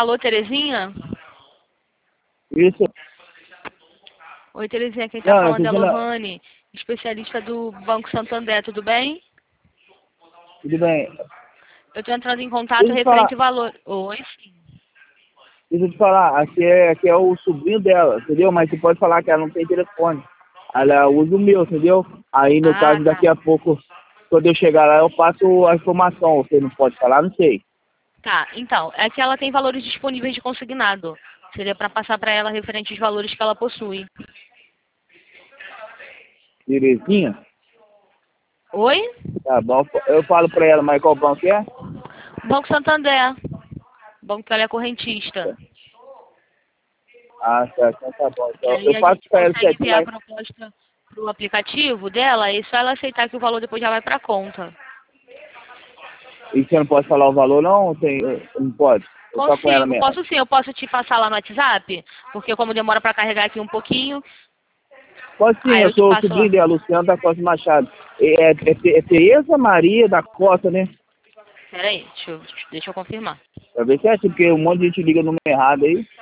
Alô, Terezinha? Isso. Oi, Terezinha, quem tá Não, falando é a não. Lohane, especialista do Banco Santander, tudo bem? Tudo bem. Eu tô entrando em contato Deixa eu te falar, referente ao valor. Oi, sim. deixa eu te falar, aqui é o sobrinho dela, entendeu? Mas você pode falar que ela não tem telefone. Ela usa o meu, entendeu? Aí, no Ah, caso, tá. daqui a pouco, quando eu chegar lá, eu passo a informação. Você não pode falar? Não sei. Tá, então, é que ela tem valores disponíveis de consignado. Seria para passar para ela referente aos valores que ela possui. Terezinha? Oi? Tá bom. Eu falo pra ela, mas qual banco é? Banco Santander. Banco que ela é correntista. Ah, tá. Então tá bom. E Então, aí eu a passo gente pra ela consegue certinho, enviar a mas proposta pro aplicativo dela e só ela aceitar que o valor depois já vai para conta. e você não pode falar o valor, não? Tem, não pode? Eu só com ela Consigo, mesmo. posso sim, eu posso te passar lá no WhatsApp, porque como demora para carregar aqui um pouquinho, Pode sim, aí eu eu te sou o passo lá. sobrinho dela, Luciano da Costa Machado. É Tereza Maria da Costa, né? Peraí, deixa eu confirmar. Pra ver se é assim, porque um monte de gente liga no número errado aí.